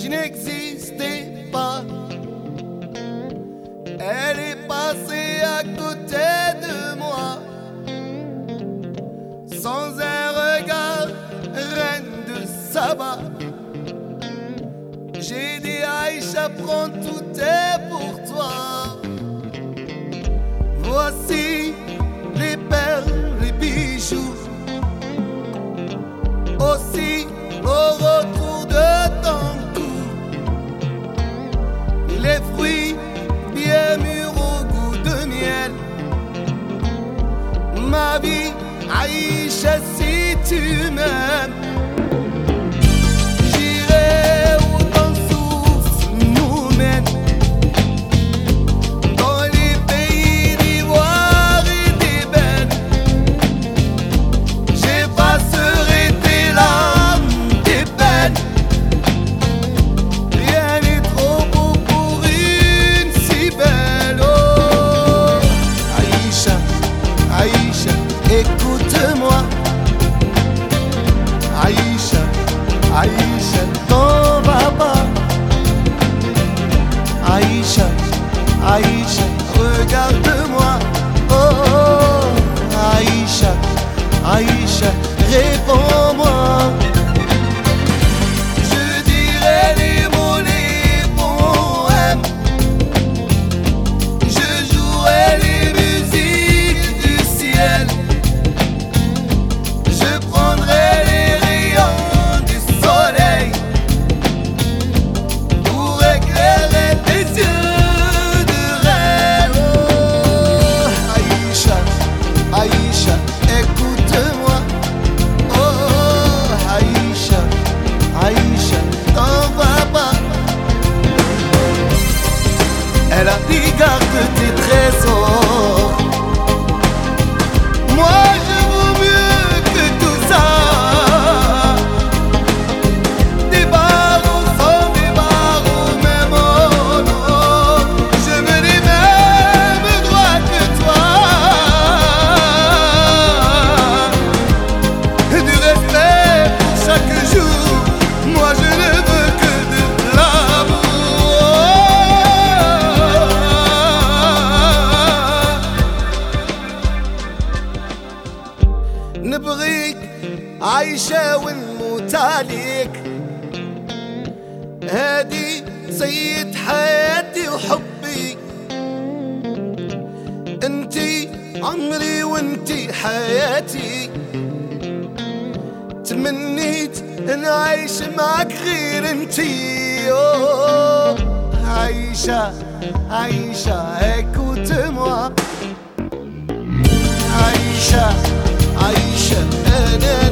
n'existais pas. Elle est passée à côté de moi, sans un regard, reine de Saba. J'ai dit Aïcha, prends tout est pour toi. Voici les perles, les bijoux, aussi au retour de ton cou, les fruits bien mûrs au goût de miel. Ma vie, Aïcha, si tu m'aimes, j'irai où ton souffle nous mène, dans les pays d'ivoire et d'ébène. J'effacerai tes larmes, tes peines. Rien n'est trop beau pour une si belle. Oh, Aïcha, Aïcha, écoute-moi. Aïcha, Aïcha, t'en vas pas. Aïcha, Aïcha, regarde-moi. Oh, Aïcha, Aïcha, réponds-moi. Je dirai les mots, les poèmes. Je jouerai les musiques du ciel. Je prendrai les rayons du soleil pour éclairer tes yeux de rêve. Oh, Aïcha, Aïcha, écoute-moi. Oh, Aïcha, Aïcha, t'en vas pas. Elle a dit garde tes trésors. Moi je vaux mieux que tout ça. Des barreaux sans des barreaux, même oh non. Je veux les mêmes droits que toi. Du respect pour chaque jour. Moi je ne veux que de l'amour. نبغيك عايشة ونموت عليك. هادي سيد حياتي وحبي. انتي عمري وانتي حياتي. تمنيت نعيش معك غير انتي. أوه، عايشة، عايشة، écoute-moi. Aïcha, Aïcha,